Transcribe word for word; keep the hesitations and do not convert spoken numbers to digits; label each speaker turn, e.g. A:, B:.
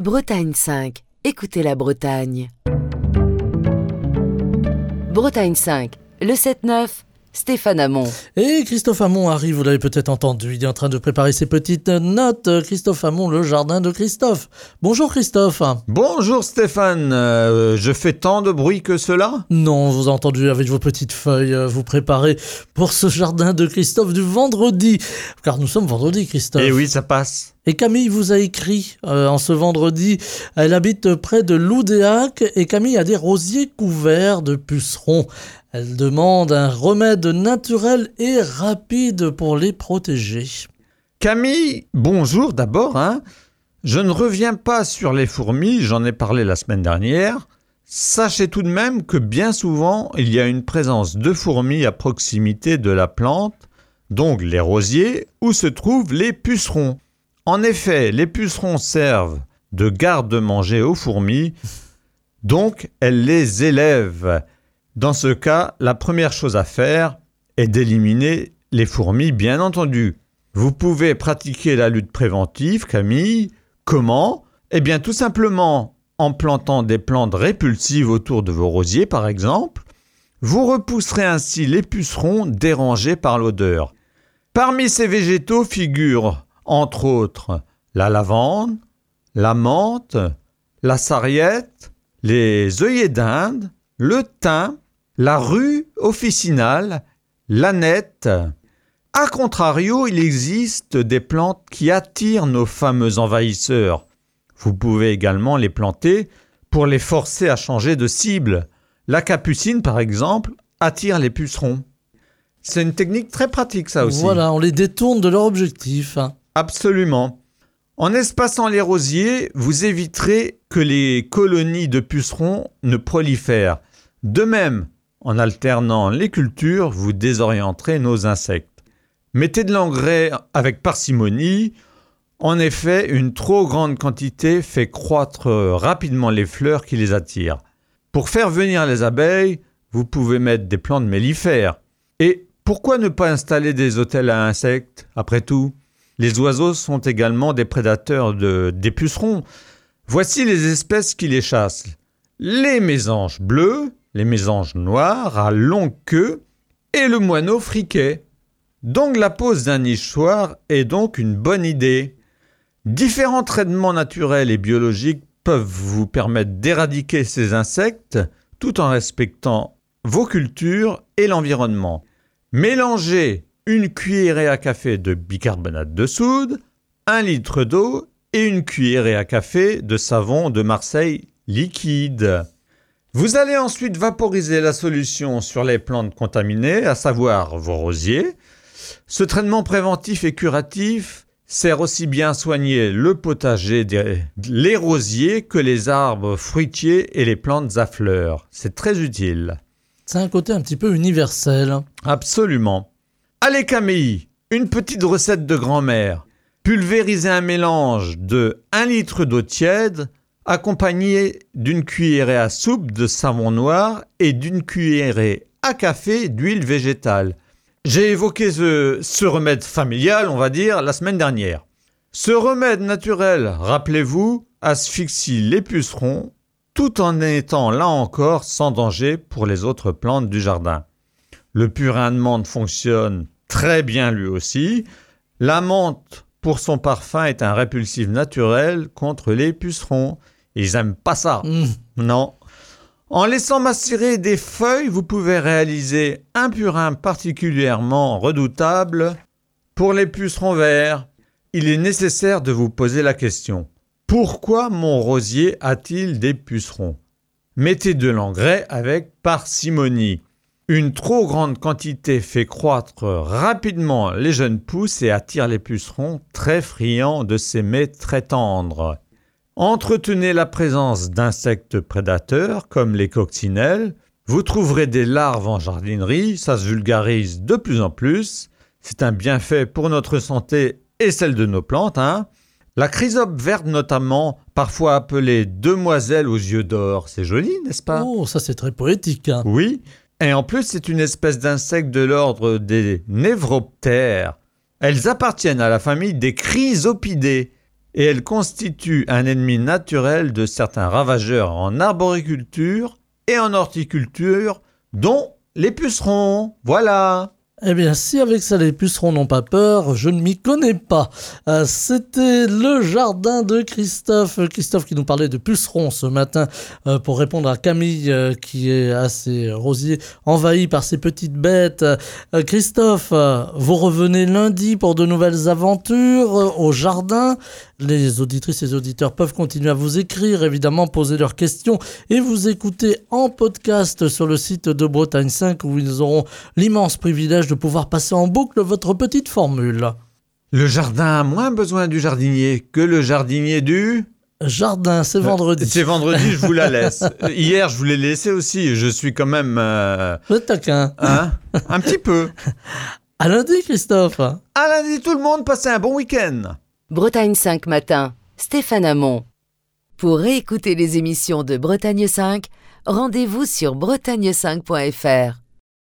A: Bretagne cinq. Écoutez la Bretagne. Bretagne cinq. Le sept neuf. Stéphane Hamon.
B: Et Christophe Hamon arrive, vous l'avez peut-être entendu, il est en train de préparer ses petites notes. Christophe Hamon, le jardin de Christophe. Bonjour Christophe.
C: Bonjour Stéphane, euh, je fais tant de bruit que cela ?
B: Non, vous avez entendu avec vos petites feuilles, euh, vous préparez pour ce jardin de Christophe du vendredi. Car nous sommes vendredi Christophe.
C: Eh oui, ça passe.
B: Et Camille vous a écrit euh, en ce vendredi, elle habite près de Loudéac et Camille a des rosiers couverts de pucerons. Elle demande un remède naturel et rapide pour les protéger.
C: Camille, bonjour d'abord. Hein. Je ne reviens pas sur les fourmis, j'en ai parlé la semaine dernière. Sachez tout de même que bien souvent, il y a une présence de fourmis à proximité de la plante, donc les rosiers, où se trouvent les pucerons. En effet, les pucerons servent de garde-manger aux fourmis, donc elles les élèvent. Dans ce cas, la première chose à faire est d'éliminer les fourmis, bien entendu. Vous pouvez pratiquer la lutte préventive, Camille. Comment ? Eh bien, tout simplement en plantant des plantes répulsives autour de vos rosiers, par exemple. Vous repousserez ainsi les pucerons dérangés par l'odeur. Parmi ces végétaux figurent, entre autres, la lavande, la menthe, la sarriette, les œillets d'Inde, le thym, la rue officinale, l'aneth. A contrario, il existe des plantes qui attirent nos fameux envahisseurs. Vous pouvez également les planter pour les forcer à changer de cible. La capucine, par exemple, attire les pucerons. C'est une technique très pratique, ça aussi.
B: Voilà, on les détourne de leur objectif.
C: Absolument. En espaçant les rosiers, vous éviterez que les colonies de pucerons ne prolifèrent. De même, en alternant les cultures, vous désorienterez nos insectes. Mettez de l'engrais avec parcimonie. En effet, une trop grande quantité fait croître rapidement les fleurs qui les attirent. Pour faire venir les abeilles, vous pouvez mettre des plantes mellifères. Et pourquoi ne pas installer des hôtels à insectes, après tout ? Les oiseaux sont également des prédateurs de, des pucerons. Voici les espèces qui les chassent. Les mésanges bleus, les mésanges noirs à longue queue et le moineau friquet. Donc la pose d'un nichoir est donc une bonne idée. Différents traitements naturels et biologiques peuvent vous permettre d'éradiquer ces insectes tout en respectant vos cultures et l'environnement. Mélangez une cuillerée à café de bicarbonate de soude, un litre d'eau et une cuillerée à café de savon de Marseille liquide. Vous allez ensuite vaporiser la solution sur les plantes contaminées, à savoir vos rosiers. Ce traitement préventif et curatif sert aussi bien à soigner le potager, des, les rosiers que les arbres fruitiers et les plantes à fleurs. C'est très utile.
B: C'est un côté un petit peu universel.
C: Absolument. Allez Camille, une petite recette de grand-mère. Pulvérisez un mélange de un litre d'eau tiède accompagné d'une cuillerée à soupe de savon noir et d'une cuillerée à café d'huile végétale. J'ai évoqué ce, ce remède familial, on va dire, la semaine dernière. Ce remède naturel, rappelez-vous, asphyxie les pucerons tout en étant là encore sans danger pour les autres plantes du jardin. Le purin de menthe fonctionne très bien lui aussi. La menthe, pour son parfum, est un répulsif naturel contre les pucerons. Ils n'aiment pas ça. Mmh. Non. En laissant macérer des feuilles, vous pouvez réaliser un purin particulièrement redoutable pour les pucerons verts. Il est nécessaire de vous poser la question. Pourquoi mon rosier a-t-il des pucerons ? Mettez de l'engrais avec parcimonie. Une trop grande quantité fait croître rapidement les jeunes pousses et attire les pucerons très friands de ces mets très tendres. Entretenez la présence d'insectes prédateurs comme les coccinelles. Vous trouverez des larves en jardinerie, ça se vulgarise de plus en plus. C'est un bienfait pour notre santé et celle de nos plantes. Hein. La chrysope verte notamment, parfois appelée demoiselle aux yeux d'or. C'est joli, n'est-ce pas ?
B: Oh, ça c'est très poétique. Hein.
C: Oui, et en plus c'est une espèce d'insecte de l'ordre des névroptères. Elles appartiennent à la famille des chrysopidés. et elle constitue un ennemi naturel de certains ravageurs en arboriculture et en horticulture, dont les pucerons. Voilà.
B: Eh bien, si avec ça les pucerons n'ont pas peur, je ne m'y connais pas. Euh, c'était le jardin de Christophe. Christophe qui nous parlait de pucerons ce matin euh, pour répondre à Camille euh, qui est à ses rosiers envahis par ces petites bêtes. Euh, Christophe, euh, vous revenez lundi pour de nouvelles aventures euh, au jardin. Les auditrices et auditeurs peuvent continuer à vous écrire, évidemment, poser leurs questions et vous écouter en podcast sur le site de Bretagne cinq où ils auront l'immense privilège de pouvoir passer en boucle votre petite formule.
C: Le jardin a moins besoin du jardinier que le jardinier du...
B: Jardin, c'est vendredi.
C: Euh, c'est vendredi, je vous la laisse. Hier, je vous l'ai laissé aussi. Je suis quand même... Euh...
B: Le taquin.
C: Hein Un petit peu.
B: À lundi, Christophe.
C: À lundi, tout le monde. Passez un bon week-end.
A: Bretagne cinq matin, Stéphane Hamon. Pour réécouter les émissions de Bretagne cinq, rendez-vous sur bretagne cinq point f r.